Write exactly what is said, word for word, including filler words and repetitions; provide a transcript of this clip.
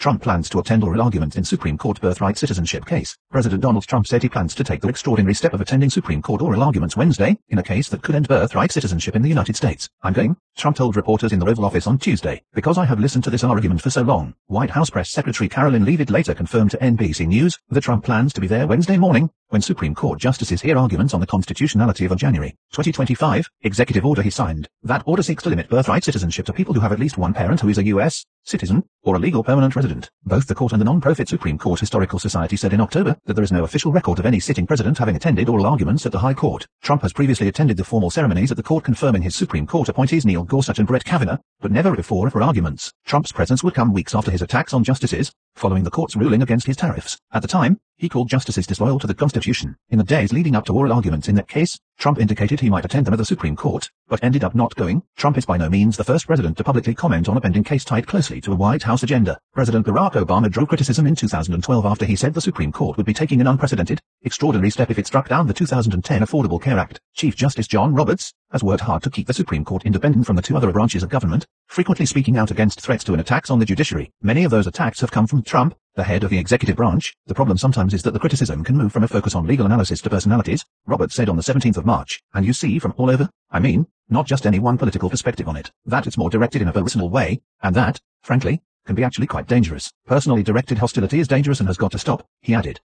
Trump plans to attend oral argument in Supreme Court birthright citizenship case. President Donald Trump said he plans to take the extraordinary step of attending Supreme Court oral arguments Wednesday, in a case that could end birthright citizenship in the United States. "I'm going," Trump told reporters in the Oval Office on Tuesday, "because I have listened to this argument for so long." White House Press Secretary Carolyn Leavitt later confirmed to N B C News that Trump plans to be there Wednesday morning, when Supreme Court justices hear arguments on the constitutionality of a January twenty twenty-five executive order he signed. That order seeks to limit birthright citizenship to people who have at least one parent who is a U S citizen or a legal permanent resident. Both the court and the non-profit Supreme Court Historical Society said in October that there is no official record of any sitting president having attended oral arguments at the High Court. Trump has previously attended the formal ceremonies at the court confirming his Supreme Court appointees Neil Gorsuch and Brett Kavanaugh, but never before for arguments. Trump's presence would come weeks after his attacks on justices, following the court's ruling against his tariffs. At the time, he called justices disloyal to the Constitution. In the days leading up to oral arguments in that case, Trump indicated he might attend them at the Supreme Court, but ended up not going. Trump is by no means the first president to publicly comment on a pending case tied closely to a White House agenda. President Barack Obama drew criticism in two thousand twelve after he said the Supreme Court would be taking an unprecedented, extraordinary step if it struck down the two thousand ten Affordable Care Act. Chief Justice John Roberts has worked hard to keep the Supreme Court independent from the two other branches of government, frequently speaking out against threats to an attacks on the judiciary. Many of those attacks have come from Trump, the head of the executive branch. The problem sometimes is that the criticism can move from a focus on legal analysis to personalities, Roberts said on the seventeenth of March, and you see from all over, I mean, not just any one political perspective on it, that it's more directed in a personal way, and that, frankly, can be actually quite dangerous. Personally directed hostility is dangerous and has got to stop, he added.